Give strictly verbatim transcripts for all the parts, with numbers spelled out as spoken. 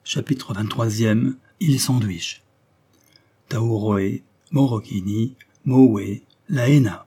Chapitre vingt-trois. Île Sandwich. Tauroe, Morokini, Mowe, Laena.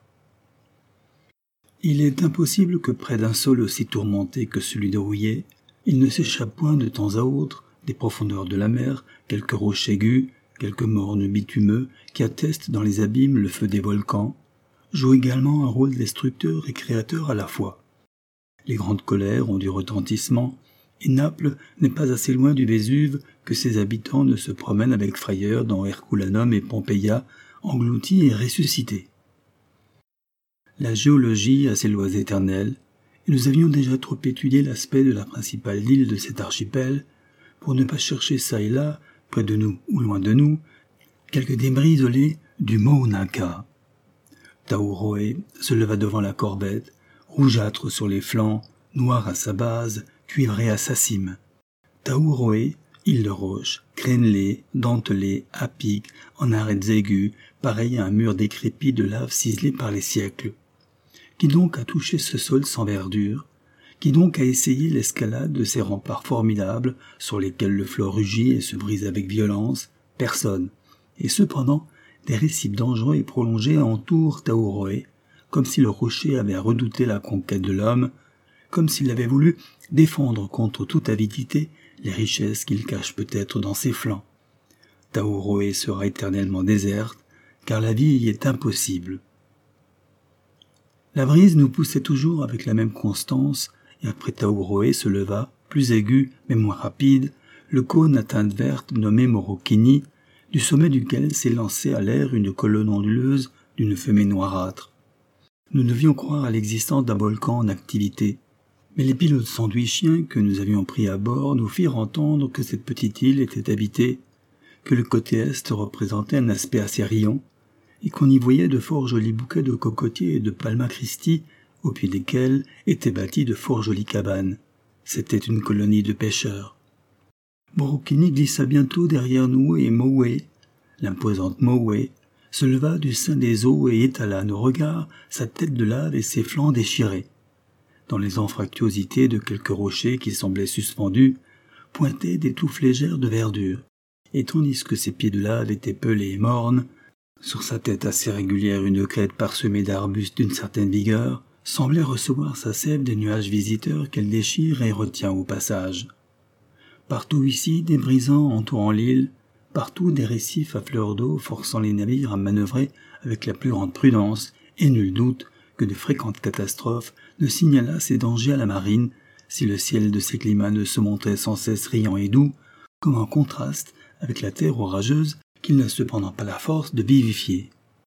Il est impossible que près d'un sol aussi tourmenté que celui de Rouillé, il ne s'échappe point de temps à autre, des profondeurs de la mer, quelques roches aiguës, quelques mornes bitumeux qui attestent dans les abîmes le feu des volcans, jouent également un rôle destructeur et créateur à la fois. Les grandes colères ont du retentissement, et Naples n'est pas assez loin du Vésuve que ses habitants ne se promènent avec frayeur dans Herculanum et Pompeia, engloutis et ressuscités. La géologie a ses lois éternelles, et nous avions déjà trop étudié l'aspect de la principale île de cet archipel pour ne pas chercher çà et là, près de nous ou loin de nous, quelques débris isolés du Mauna Kea. Tauroe se leva devant la corvette, rougeâtre sur les flancs, noir à sa base, cuivré à sa cime. Tauroe, île de roche, crénelée, dentelée, à pic, en arêtes aiguës, pareille à un mur décrépit de lave ciselée par les siècles. Qui donc a touché ce sol sans verdure? Qui donc a essayé l'escalade de ces remparts formidables sur lesquels le flot rugit et se brise avec violence? Personne. Et cependant, des récifs dangereux et prolongés entourent Tauroe, comme si le rocher avait redouté la conquête de l'homme, comme s'il avait voulu défendre contre toute avidité les richesses qu'il cache peut-être dans ses flancs. Tauroe sera éternellement déserte, car la vie y est impossible. La brise nous poussait toujours avec la même constance, et après Tauroe se leva, plus aigu mais moins rapide, le cône à teinte verte nommé Morokini, du sommet duquel s'élançait à l'air une colonne onduleuse d'une fumée noirâtre. Nous devions croire à l'existence d'un volcan en activité, mais les pilotes sandwichiens que nous avions pris à bord nous firent entendre que cette petite île était habitée, que le côté est représentait un aspect assez riant, et qu'on y voyait de fort jolis bouquets de cocotiers et de palma Christi, au pied desquels étaient bâties de fort jolies cabanes. C'était une colonie de pêcheurs. Morokini glissa bientôt derrière nous et Mowe, l'imposante Mowe, se leva du sein des eaux et étala à nos regards sa tête de lave et ses flancs déchirés. Dans les anfractuosités de quelques rochers qui semblaient suspendus, pointaient des touffes légères de verdure, et tandis que ses pieds de lave étaient pelés et mornes, sur sa tête assez régulière une crête parsemée d'arbustes d'une certaine vigueur, semblait recevoir sa sève des nuages visiteurs qu'elle déchire et retient au passage. Partout ici, des brisants entourant l'île, partout des récifs à fleur d'eau forçant les navires à manœuvrer avec la plus grande prudence, et nul doute que de fréquentes catastrophes ne signalassent ces dangers à la marine si le ciel de ces climats ne se montrait sans cesse riant et doux, comme en contraste avec la terre orageuse qu'il n'a cependant pas la force de vivifier.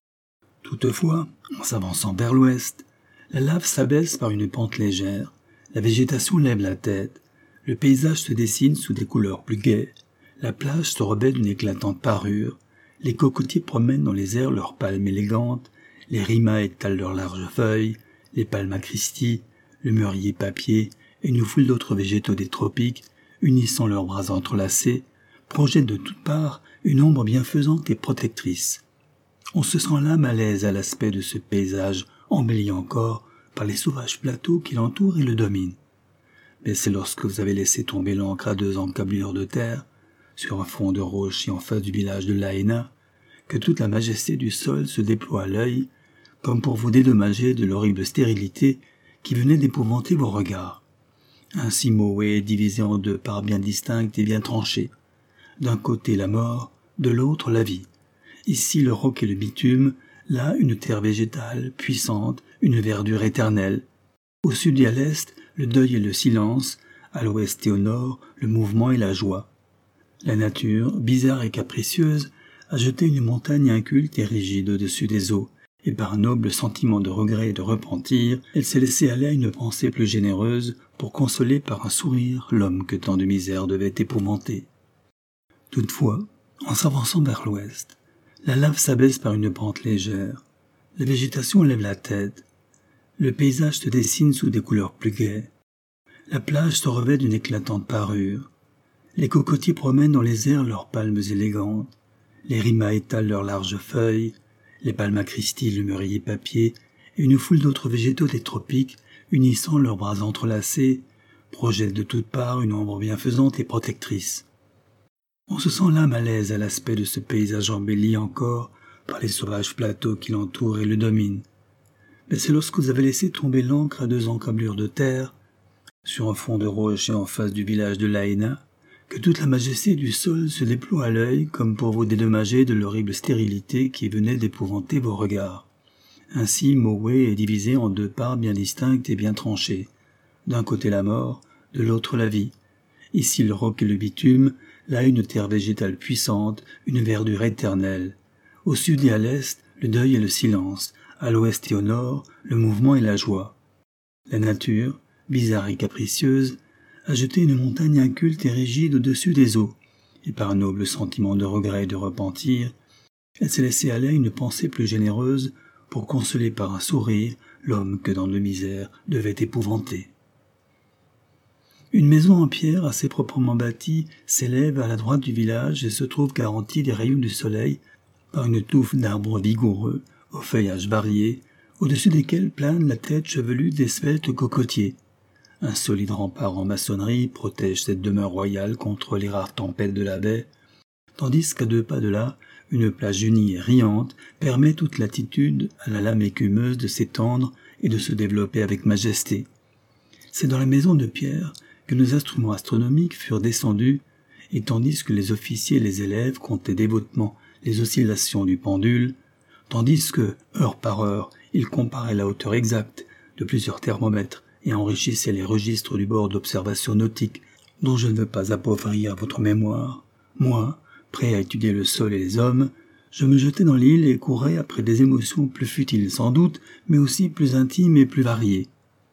Toutefois, en s'avançant vers l'ouest, la lave s'abaisse par une pente légère, la végétation lève la tête, le paysage se dessine sous des couleurs plus gaies, la plage se revêt d'une éclatante parure, les cocotiers promènent dans les airs leurs palmes élégantes, les rimas étalent leurs larges feuilles, les palma Christi, le mûrier papier et une foule d'autres végétaux des tropiques, unissant leurs bras entrelacés, projettent de toutes parts une ombre bienfaisante et protectrice. On se sent l'âme à l'aise à l'aspect de ce paysage embelli encore par les sauvages plateaux qui l'entourent et le dominent. Mais c'est lorsque vous avez laissé tomber l'ancre à deux encablures de terre, sur un fond de roche et en face du village de Laena, que toute la majesté du sol se déploie à l'œil, comme pour vous dédommager de l'horrible stérilité qui venait d'épouvanter vos regards. Ainsi Mowe est divisé en deux parts bien distinctes et bien tranchées. D'un côté la mort, de l'autre la vie. Ici le roc et le bitume, là une terre végétale, puissante, une verdure éternelle. Au sud et à l'est, le deuil et le silence, à l'ouest et au nord, le mouvement et la joie. La nature, bizarre et capricieuse, a jeté une montagne inculte et rigide au-dessus des eaux, et par un noble sentiment de regret et de repentir, elle s'est laissée aller à une pensée plus généreuse pour consoler par un sourire l'homme que tant de misère devait épouvanter. Toutefois, en s'avançant vers l'ouest, la lave s'abaisse par une pente légère, la végétation lève la tête, le paysage se dessine sous des couleurs plus gaies, la plage se revêt d'une éclatante parure, les cocotiers promènent dans les airs leurs palmes élégantes, les rimas étalent leurs larges feuilles, les palma Christi, le mûrier papier, et une foule d'autres végétaux des tropiques, unissant leurs bras entrelacés, projettent de toutes parts une ombre bienfaisante et protectrice. On se sent l'âme à l'aise à l'aspect de ce paysage embelli encore par les sauvages plateaux qui l'entourent et le dominent. Mais c'est lorsque vous avez laissé tomber l'ancre à deux encablures de terre, sur un fond de roche et en face du village de Laéna, que toute la majesté du sol se déploie à l'œil comme pour vous dédommager de l'horrible stérilité qui venait d'épouvanter vos regards. Ainsi, Mowé est divisé en deux parts bien distinctes et bien tranchées. D'un côté la mort, de l'autre la vie. Ici le roc et le bitume, là une terre végétale puissante, une verdure éternelle. Au sud et à l'est, le deuil et le silence. À l'ouest et au nord, le mouvement et la joie. La nature, bizarre et capricieuse, a jeté une montagne inculte et rigide au-dessus des eaux, et par un noble sentiment de regret et de repentir, elle s'est laissée aller une pensée plus généreuse pour consoler par un sourire l'homme que dans nos misères devait épouvanter. Une maison en pierre assez proprement bâtie s'élève à la droite du village et se trouve garantie des rayons du soleil par une touffe d'arbres vigoureux, aux feuillages variés, au-dessus desquels plane la tête chevelue des sveltes cocotiers. Un solide rempart en maçonnerie protège cette demeure royale contre les rares tempêtes de la baie, tandis qu'à deux pas de là, une plage unie et riante permet toute latitude à la lame écumeuse de s'étendre et de se développer avec majesté. C'est dans la maison de pierre que nos instruments astronomiques furent descendus, et tandis que les officiers et les élèves comptaient dévotement les oscillations du pendule, tandis que, heure par heure, ils comparaient la hauteur exacte de plusieurs thermomètres et enrichissaient les registres du bord d'observation nautique, dont je ne veux pas appauvrir votre mémoire, moi, prêt à étudier le sol et les hommes, je me jetais dans l'île et courais après des émotions plus futiles sans doute, mais aussi plus intimes et plus variées.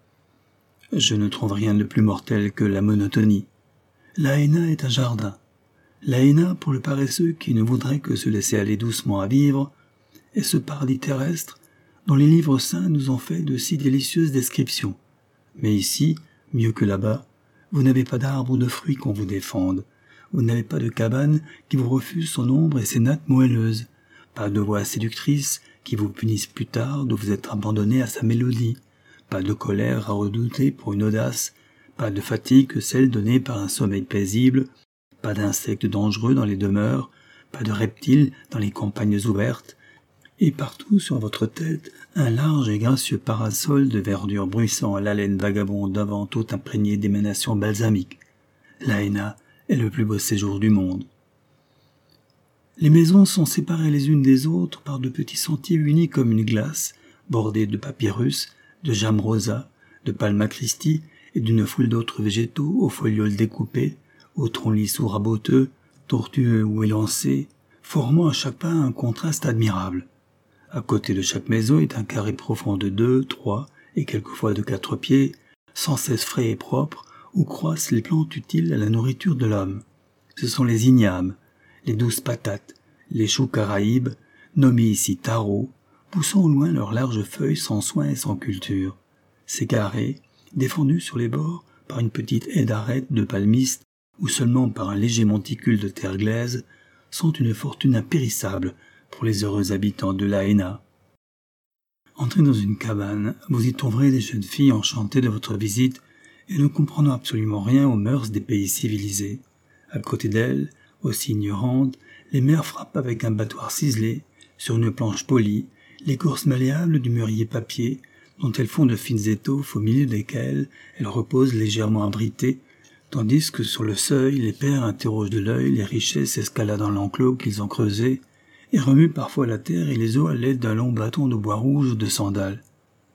Je ne trouve rien de plus mortel que la monotonie. Laéna est un jardin. Laéna, pour le paresseux qui ne voudrait que se laisser aller doucement à vivre, est ce paradis terrestre dont les livres saints nous ont fait de si délicieuses descriptions. Mais ici, mieux que là-bas, vous n'avez pas d'arbres ou de fruits qu'on vous défende. Vous n'avez pas de cabane qui vous refuse son ombre et ses nattes moelleuses. Pas de voix séductrice qui vous punisse plus tard de vous être abandonné à sa mélodie. Pas de colère à redouter pour une audace. Pas de fatigue que celle donnée par un sommeil paisible. Pas d'insectes dangereux dans les demeures. Pas de reptiles dans les campagnes ouvertes. Et partout sur votre tête, un large et gracieux parasol de verdure bruissant à l'haleine vagabonde avant tout imprégné d'émanations balsamiques. Laéna est le plus beau séjour du monde. Les maisons sont séparées les unes des autres par de petits sentiers unis comme une glace, bordés de papyrus, de jam rosa, de palma Christi et d'une foule d'autres végétaux aux folioles découpées, aux troncs lisses ou raboteux, tortueux ou élancés, formant à chaque pas un contraste admirable. À côté de chaque maison est un carré profond de deux, trois et quelquefois de quatre pieds, sans cesse frais et propre, où croissent les plantes utiles à la nourriture de l'homme. Ce sont les ignames, les douces patates, les choux caraïbes, nommés ici tarots, poussant au loin leurs larges feuilles sans soin et sans culture. Ces carrés, défendus sur les bords par une petite haie d'arêtes de palmistes ou seulement par un léger monticule de terre glaise, sont une fortune impérissable pour les heureux habitants de Laéna. Entrez dans une cabane, vous y trouverez des jeunes filles enchantées de votre visite et ne comprenant absolument rien aux mœurs des pays civilisés. À côté d'elles, aussi ignorantes, les mères frappent avec un battoir ciselé, sur une planche polie, l'écorce malléable du mûrier papier, dont elles font de fines étoffes au milieu desquelles elles reposent légèrement abritées, tandis que sur le seuil, les pères interrogent de l'œil les richesses escaladant l'enclos qu'ils ont creusé, et remuent parfois la terre et les eaux à l'aide d'un long bâton de bois rouge ou de sandales.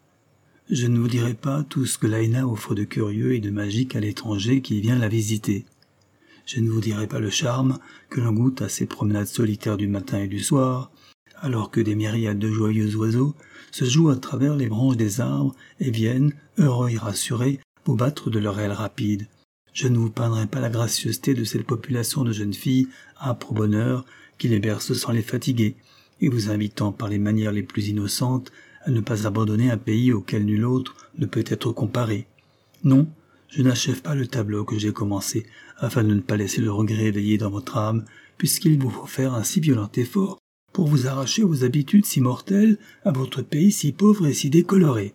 Je ne vous dirai pas tout ce que Laéna offre de curieux et de magique à l'étranger qui vient la visiter. Je ne vous dirai pas le charme que l'on goûte à ces promenades solitaires du matin et du soir, alors que des myriades de joyeux oiseaux se jouent à travers les branches des arbres et viennent, heureux et rassurés, vous battre de leurs ailes rapides. Je ne vous peindrai pas la gracieuseté de cette population de jeunes filles, âpres au bonheur, qui les berce sans les fatiguer, et vous invitant par les manières les plus innocentes à ne pas abandonner un pays auquel nul autre ne peut être comparé. Non, je n'achève pas le tableau que j'ai commencé, afin de ne pas laisser le regret éveillé dans votre âme, puisqu'il vous faut faire un si violent effort pour vous arracher aux habitudes si mortelles, à votre pays si pauvre et si décoloré.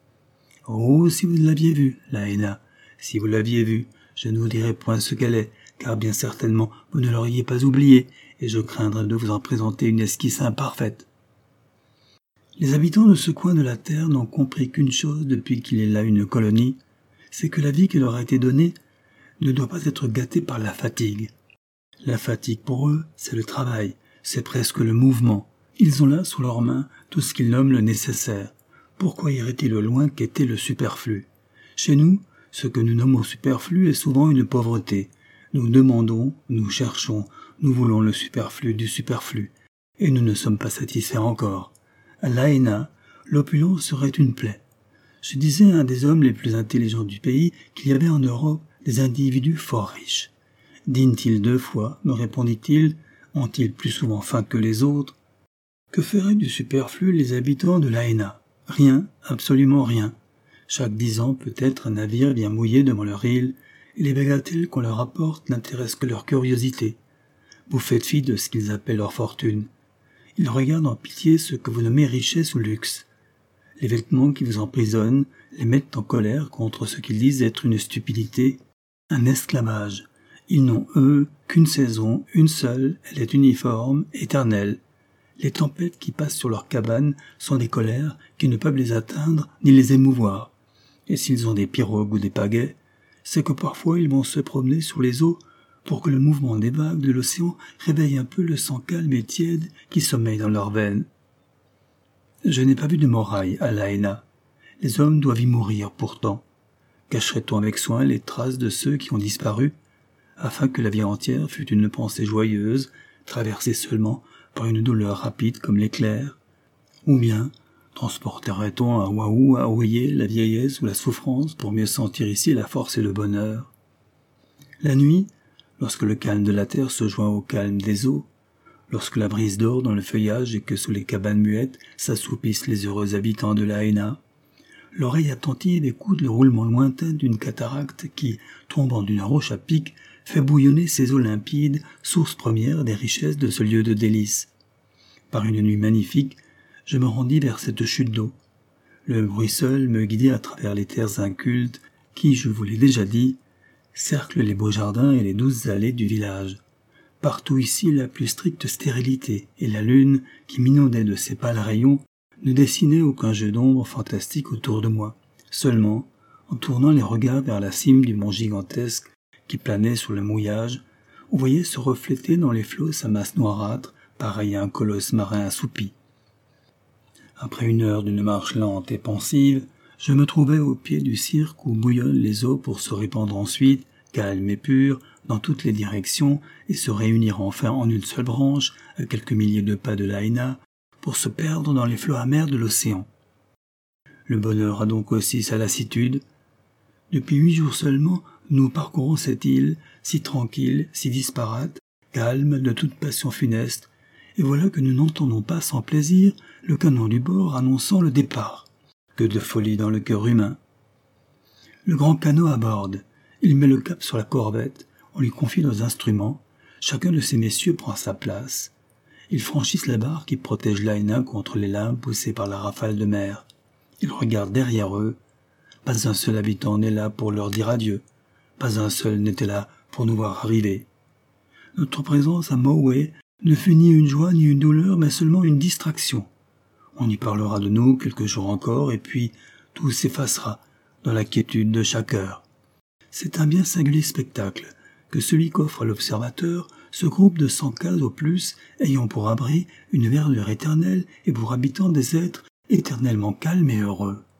Oh, si vous l'aviez vue, Laéna, si vous l'aviez vue, je ne vous dirai point ce qu'elle est, car bien certainement vous ne l'auriez pas oublié, et je craindrais de vous en présenter une esquisse imparfaite. Les habitants de ce coin de la terre n'ont compris qu'une chose depuis qu'il est là une colonie, c'est que la vie qui leur a été donnée ne doit pas être gâtée par la fatigue. La fatigue pour eux, c'est le travail, c'est presque le mouvement. Ils ont là sous leurs mains tout ce qu'ils nomment le nécessaire. Pourquoi irait-il au loin qu'était le superflu? Chez nous, ce que nous nommons superflu est souvent une pauvreté. Nous demandons, nous cherchons, nous voulons le superflu du superflu, et nous ne sommes pas satisfaits encore. À l'Aéna, l'opulence serait une plaie. Je disais à un des hommes les plus intelligents du pays qu'il y avait en Europe des individus fort riches. Dînent-ils deux fois, me répondit-il, ont-ils plus souvent faim que les autres? Que feraient du superflu les habitants de l'Aéna? Rien, absolument rien. Chaque dix ans, peut-être, un navire vient mouiller devant leur île, et les bagatelles qu'on leur apporte n'intéressent que leur curiosité. Vous faites fi de ce qu'ils appellent leur fortune. Ils regardent en pitié ce que vous nommez richesse ou luxe. Les vêtements qui vous emprisonnent les mettent en colère contre ce qu'ils disent être une stupidité, un esclavage. Ils n'ont, eux, qu'une saison, une seule, elle est uniforme, éternelle. Les tempêtes qui passent sur leurs cabanes sont des colères qui ne peuvent les atteindre ni les émouvoir. Et s'ils ont des pirogues ou des pagaies, c'est que parfois ils vont se promener sur les eaux pour que le mouvement des vagues de l'océan réveille un peu le sang calme et tiède qui sommeille dans leurs veines. Je n'ai pas vu de morailles à l'Aéna. Les hommes doivent y mourir pourtant. Cacherait-on avec soin les traces de ceux qui ont disparu, afin que la vie entière fût une pensée joyeuse, traversée seulement par une douleur rapide comme l'éclair? Ou bien transporterait-on à Waouh, à Oyer, la vieillesse ou la souffrance pour mieux sentir ici la force et le bonheur? La nuit, lorsque le calme de la terre se joint au calme des eaux, lorsque la brise dort dans le feuillage et que sous les cabanes muettes s'assoupissent les heureux habitants de l'Aéna, l'oreille attentive écoute le roulement lointain d'une cataracte qui, tombant d'une roche à pic, fait bouillonner ses eaux limpides, source première des richesses de ce lieu de délices. Par une nuit magnifique, je me rendis vers cette chute d'eau. Le bruit seul me guidait à travers les terres incultes qui, je vous l'ai déjà dit, cerclent les beaux jardins et les douces allées du village. Partout ici la plus stricte stérilité, et la lune, qui m'inondait de ses pâles rayons, ne dessinait aucun jeu d'ombre fantastique autour de moi. Seulement, en tournant les regards vers la cime du mont gigantesque qui planait sur le mouillage, on voyait se refléter dans les flots sa masse noirâtre, pareille à un colosse marin assoupi. Après une heure d'une marche lente et pensive, je me trouvais au pied du cirque où bouillonnent les eaux pour se répandre ensuite, calmes et pures, dans toutes les directions et se réunir enfin en une seule branche, à quelques milliers de pas de l'Aéna, pour se perdre dans les flots amers de l'océan. Le bonheur a donc aussi sa lassitude. Depuis huit jours seulement, nous parcourons cette île, si tranquille, si disparate, calme de toute passion funeste, et voilà que nous n'entendons pas sans plaisir le canon du bord annonçant le départ. Que de folie dans le cœur humain. Le grand canot aborde, il met le cap sur la corvette, on lui confie nos instruments, chacun de ces messieurs prend sa place. Ils franchissent la barre qui protège l'Aéna contre les lames poussées par la rafale de mer. Ils regardent derrière eux, pas un seul habitant n'est là pour leur dire adieu, pas un seul n'était là pour nous voir arriver. Notre présence à Maui ne fut ni une joie ni une douleur, mais seulement une distraction. On y parlera de nous quelques jours encore, et puis tout s'effacera dans la quiétude de chaque heure. C'est un bien singulier spectacle que celui qu'offre à l'observateur ce groupe de cent cases au plus, ayant pour abri une verdure éternelle et pour habitants des êtres éternellement calmes et heureux.